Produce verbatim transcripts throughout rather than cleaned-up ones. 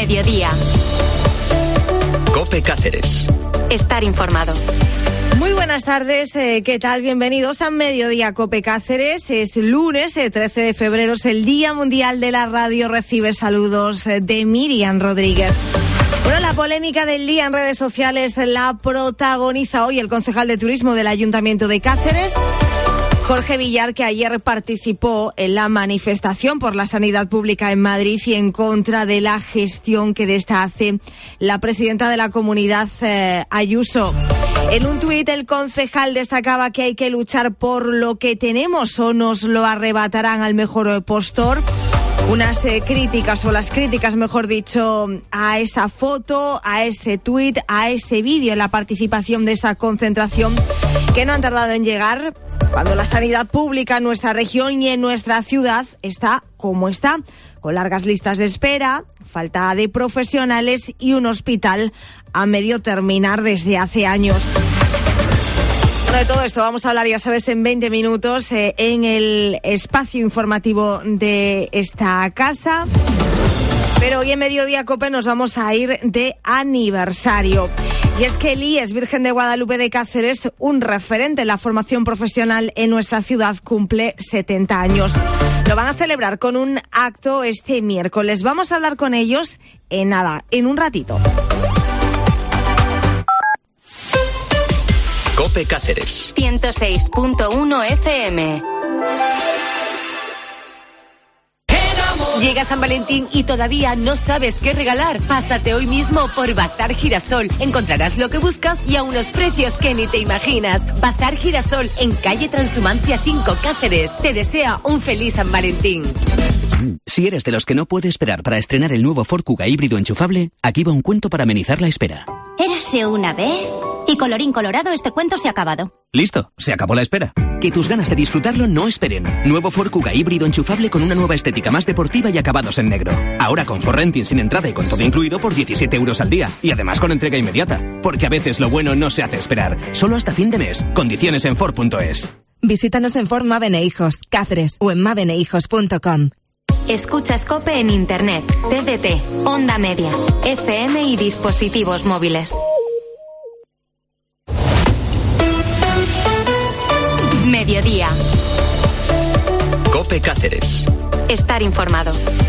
Mediodía. COPE Cáceres. Estar informado. Muy buenas tardes, eh, ¿qué tal? Bienvenidos a Mediodía COPE Cáceres. Es lunes, el trece de febrero, es el Día Mundial de la Radio. Recibe saludos de Miriam Rodríguez. Bueno, la polémica del día en redes sociales la protagoniza hoy el concejal de Turismo del Ayuntamiento de Cáceres, Jorge Villar, que ayer participó en la manifestación por la sanidad pública en Madrid y en contra de la gestión que de esta hace la presidenta de la comunidad, eh, Ayuso. En un tuit, el concejal destacaba que hay que luchar por lo que tenemos o nos lo arrebatarán al mejor postor. Unas eh, críticas, o las críticas, mejor dicho, a esa foto, a ese tuit, a ese vídeo, la participación de esa concentración, que no han tardado en llegar, cuando la sanidad pública en nuestra región y en nuestra ciudad está como está, con largas listas de espera, falta de profesionales y un hospital a medio terminar desde hace años. Bueno, de todo esto vamos a hablar, ya sabes, en veinte minutos eh, en el espacio informativo de esta casa. Pero hoy en Mediodía COPE nos vamos a ir de aniversario. Y es que el I E S Virgen de Guadalupe de Cáceres, un referente en la formación profesional en nuestra ciudad, cumple setenta años. Lo van a celebrar con un acto este miércoles. Vamos a hablar con ellos en nada, en un ratito. COPE Cáceres. ciento seis punto uno F M. Llega San Valentín y todavía no sabes qué regalar. Pásate hoy mismo por Bazar Girasol. Encontrarás lo que buscas y a unos precios que ni te imaginas. Bazar Girasol, en calle Transhumancia cinco, Cáceres. Te desea un feliz San Valentín. Si eres de los que no puede esperar para estrenar el nuevo Ford Kuga híbrido enchufable, aquí va un cuento para amenizar la espera. Érase una vez y colorín colorado, este cuento se ha acabado. Listo, se acabó la espera. Que tus ganas de disfrutarlo no esperen. Nuevo Ford Kuga híbrido enchufable con una nueva estética más deportiva y acabados en negro. Ahora con Ford Renting sin entrada y con todo incluido por diecisiete euros al día. Y además con entrega inmediata. Porque a veces lo bueno no se hace esperar. Solo hasta fin de mes. Condiciones en Ford punto es. Visítanos en Ford Maven e Hijos, Cáceres, o en maven e hijos punto com. Escuchas COPE en Internet, T D T, Onda Media, F M y dispositivos móviles. Mediodía. COPE Cáceres. Estar informado.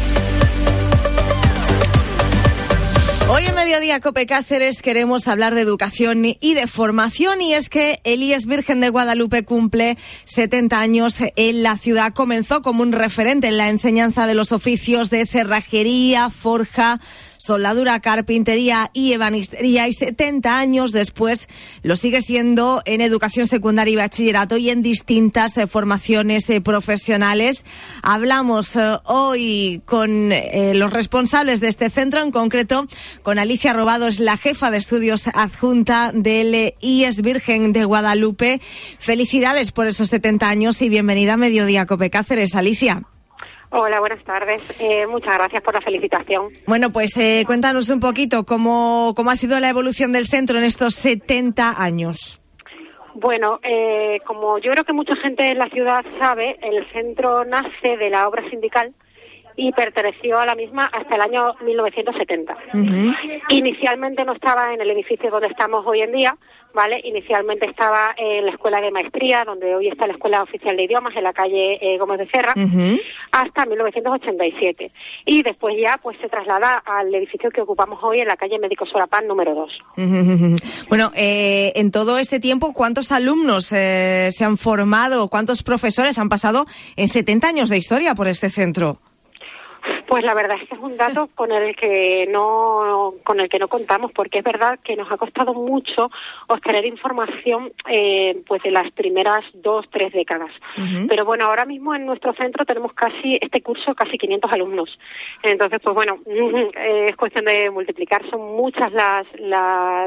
Hoy en Mediodía COPE Cáceres queremos hablar de educación y de formación, y es que el I E S Virgen de Guadalupe cumple setenta años en la ciudad. Comenzó como un referente en la enseñanza de los oficios de cerrajería, forja, soldadura, carpintería y ebanistería, y setenta años después lo sigue siendo en educación secundaria y bachillerato y en distintas eh, formaciones eh, profesionales. Hablamos eh, hoy con eh, los responsables de este centro, en concreto con Alicia Robado, es la jefa de estudios adjunta del eh, I E S Virgen de Guadalupe. Felicidades por esos setenta años y bienvenida a Mediodía COPE Cáceres, Alicia. Hola, buenas tardes. Eh, muchas gracias por la felicitación. Bueno, pues eh, cuéntanos un poquito cómo, cómo ha sido la evolución del centro en estos setenta años. Bueno, eh, como yo creo que mucha gente en la ciudad sabe, el centro nace de la obra sindical y perteneció a la misma hasta el año mil novecientos setenta. Uh-huh. Inicialmente no estaba en el edificio donde estamos hoy en día, ¿vale? Inicialmente estaba en la Escuela de Maestría, donde hoy está la Escuela Oficial de Idiomas, en la calle eh, Gómez de Serra, uh-huh, hasta mil novecientos ochenta y siete. Y después ya pues se traslada al edificio que ocupamos hoy en la calle Médico Solapán número dos. Uh-huh. Bueno, eh, en todo este tiempo, ¿cuántos alumnos eh, se han formado? ¿Cuántos profesores han pasado en setenta años de historia por este centro? Pues la verdad es que es un dato con el que no con el que no contamos, porque es verdad que nos ha costado mucho obtener información eh, pues de las primeras dos, tres décadas. Uh-huh. Pero bueno, ahora mismo en nuestro centro tenemos casi, este curso, casi quinientos alumnos. Entonces, pues bueno, eh, es cuestión de multiplicar. Son muchas las las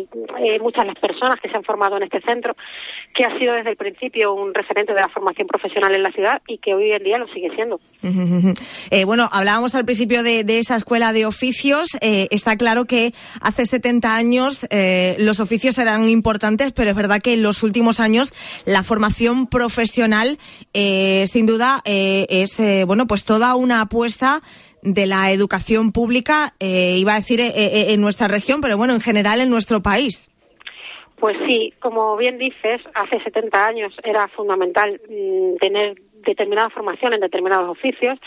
eh, muchas las personas que se han formado en este centro, que ha sido desde el principio un referente de la formación profesional en la ciudad y que hoy en día lo sigue siendo. Uh-huh. Eh, bueno, hablábamos al principio de, de esa escuela de oficios. Eh, está claro que hace setenta años eh, los oficios eran importantes, pero es verdad que en los últimos años la formación profesional, eh, sin duda, eh, es eh, bueno, pues toda una apuesta de la educación pública, eh, iba a decir eh, eh, en nuestra región, pero bueno, en general en nuestro país. Pues sí, como bien dices, hace setenta años era fundamental mmm, tener determinada formación en determinados oficios.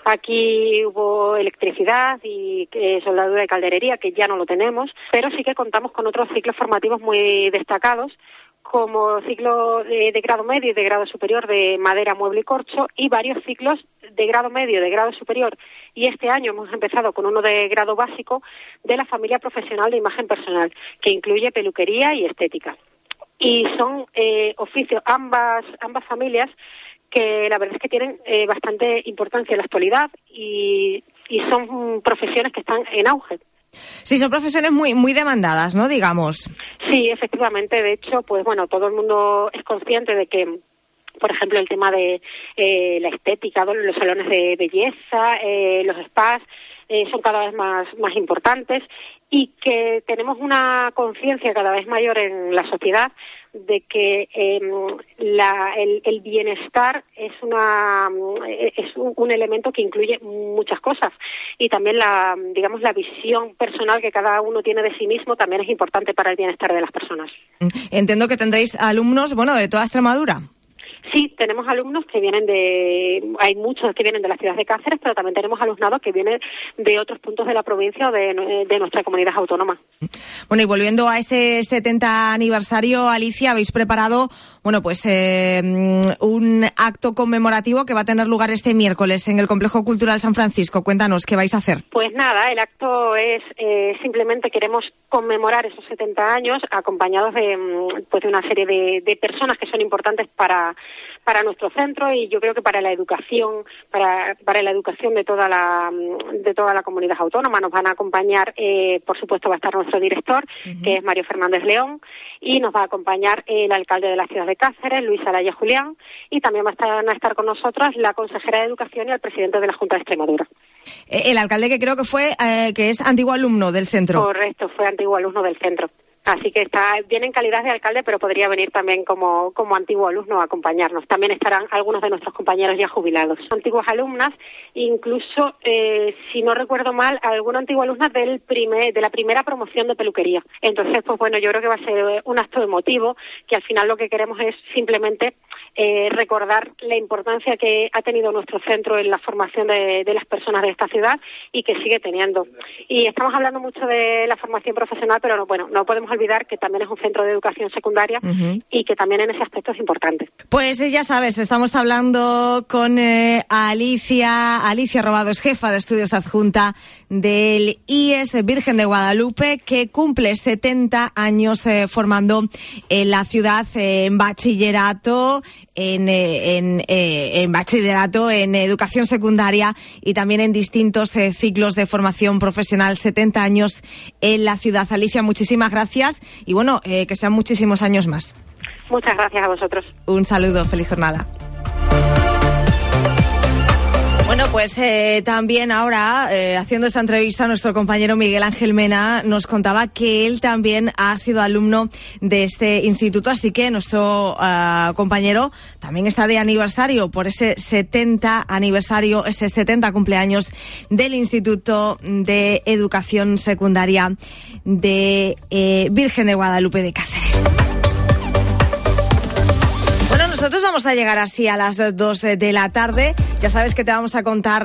Aquí hubo electricidad y eh, soldadura y calderería, que ya no lo tenemos, pero sí que contamos con otros ciclos formativos muy destacados, como ciclo de, de grado medio y de grado superior de madera, mueble y corcho, y varios ciclos de grado medio, de grado superior. Y este año hemos empezado con uno de grado básico de la familia profesional de imagen personal, que incluye peluquería y estética. Y son eh, oficios, ambas, ambas familias, que la verdad es que tienen eh, bastante importancia en la actualidad y, y son profesiones que están en auge. Sí, son profesiones muy muy demandadas, ¿no? Digamos. Sí, efectivamente. De hecho, pues bueno, todo el mundo es consciente de que, por ejemplo, el tema de eh, la estética, los salones de belleza, eh, los spas, eh, son cada vez más, más importantes, y que tenemos una conciencia cada vez mayor en la sociedad de que eh, la, el, el bienestar es una es un, un elemento que incluye muchas cosas, y también la digamos la visión personal que cada uno tiene de sí mismo también es importante para el bienestar de las personas. Entiendo que tendréis alumnos, bueno, de toda Extremadura. Sí, tenemos alumnos que vienen de, hay muchos que vienen de la ciudad de Cáceres, pero también tenemos alumnado que viene de otros puntos de la provincia o de, de nuestra comunidad autónoma. Bueno, y volviendo a ese setenta aniversario, Alicia, habéis preparado, bueno, pues eh, un acto conmemorativo que va a tener lugar este miércoles en el Complejo Cultural San Francisco. Cuéntanos, ¿qué vais a hacer? Pues nada, el acto es, eh, simplemente queremos conmemorar esos setenta años acompañados de, pues, de una serie de, de personas que son importantes para para nuestro centro, y yo creo que para la educación, para para la educación de toda la de toda la comunidad autónoma. Nos van a acompañar, eh, por supuesto, va a estar nuestro director, uh-huh. que es Mario Fernández León, y nos va a acompañar el alcalde de la ciudad de Cáceres, Luis Alaya Julián, y también va a estar, van a estar con nosotras la consejera de Educación y el presidente de la Junta de Extremadura. El alcalde, que creo que fue eh, que es antiguo alumno del centro. Correcto, fue antiguo alumno del centro. Así que está, viene en calidad de alcalde, pero podría venir también como, como antiguo alumno a acompañarnos. También estarán algunos de nuestros compañeros ya jubilados, antiguas alumnas, incluso, eh, si no recuerdo mal, alguna antigua alumna del primer, de la primera promoción de peluquería. Entonces, pues bueno, yo creo que va a ser un acto emotivo, que al final lo que queremos es simplemente eh, recordar la importancia que ha tenido nuestro centro en la formación de, de las personas de esta ciudad, y que sigue teniendo. Y estamos hablando mucho de la formación profesional, pero no, bueno, no podemos olvidar que también es un centro de educación secundaria, uh-huh. y que también en ese aspecto es importante. Pues ya sabes, estamos hablando con eh, Alicia, Alicia Robados, jefa de estudios adjunta del I E S Virgen de Guadalupe, que cumple setenta años eh, formando en la ciudad eh, en bachillerato, en, eh, en, eh, en bachillerato, en educación secundaria, y también en distintos eh, ciclos de formación profesional. setenta años en la ciudad. Alicia, muchísimas gracias. Y bueno, eh, que sean muchísimos años más. Muchas gracias a vosotros. Un saludo, feliz jornada. Bueno, pues eh, también ahora, eh, haciendo esta entrevista, nuestro compañero Miguel Ángel Mena nos contaba que él también ha sido alumno de este instituto, así que nuestro uh, compañero también está de aniversario por ese setenta aniversario, ese setenta cumpleaños del Instituto de Educación Secundaria de eh, Virgen de Guadalupe de Cáceres. Nosotros vamos a llegar así a las dos de la tarde. Ya sabes que te vamos a contar